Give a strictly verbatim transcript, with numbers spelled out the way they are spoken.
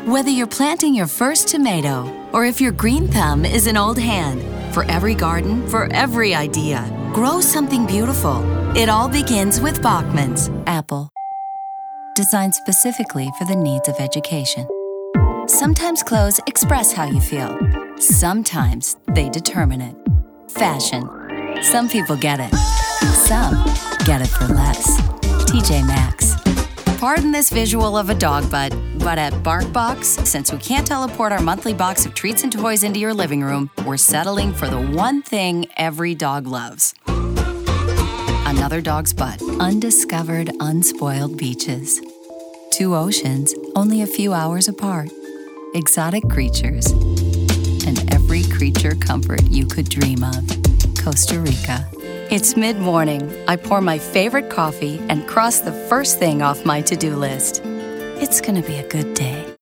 Whether you're planting your first tomato or if your green thumb is an old hand, for every garden, for every idea, grow something beautiful. It all begins with Bachman's. Apple. Designed specifically for the needs of education. Sometimes clothes express how you feel. Sometimes they determine it. Fashion. Some people get it. Some get it for less. T J Maxx. Pardon this visual of a dog butt, but at BarkBox, since we can't teleport our monthly box of treats and toys into your living room, we're settling for the one thing every dog loves. Another dog's butt. Undiscovered, unspoiled beaches. Two oceans, only a few hours apart. Exotic creatures. And every creature comfort you could dream of. Costa Rica. It's mid-morning. I pour my favorite coffee and cross the first thing off my to-do list. It's gonna be a good day.